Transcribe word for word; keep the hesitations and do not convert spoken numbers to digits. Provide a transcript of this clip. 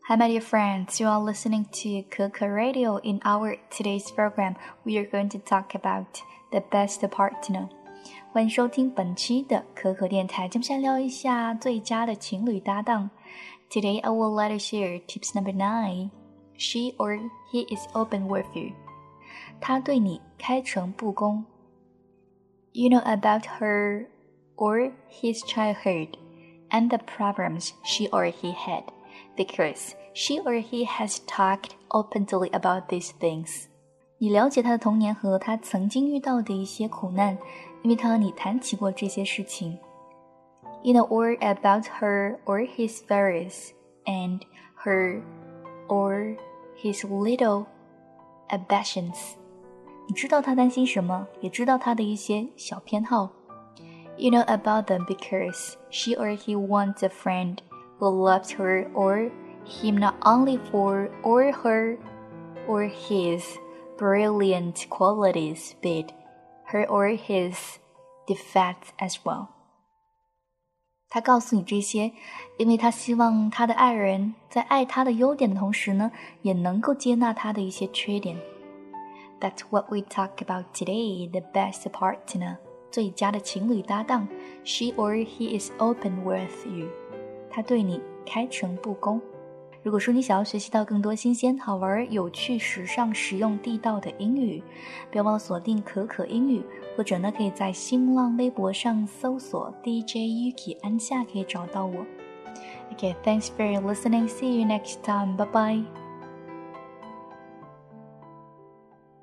Hi, my dear friends. You are listening to Keke Radio. In our today's program, we are going to talk about the best partner. 欢迎收听本期的可可电台。咱们先聊一下最佳的情侣搭档。Today, I will let you share tips number nine. She or he is open with you. 他对你开诚布公。You know about her or his childhood and the problems she or he had.Because she or he has talked openly about these things. 你了解他的童年和他曾经遇到的一些苦难，因为他和你谈起过这些事情。You know all about her or his fears and her or his little ambitions. 你知道他担心什么，也知道他的一些小偏好。You know about them because she or he wants a friend.Who loves her or him not only for or her or his brilliant qualities, but her or his defects as well. 他告诉你这些，因为他希望他的爱人在爱他的优点的同时呢，也能够接纳他的一些缺点。That's what we talk about today, the best partner, 最佳的情侣搭档。She or he is open with you.他对你开诚布公。如果说你想要学习到更多新鲜、好玩、有趣、时尚、实用、地道的英语，不要忘了锁定可可英语，或者呢可以在新浪微博上搜索 D J Yuki 安夏可以找到我。Okay, thanks for listening. See you next time. Bye bye.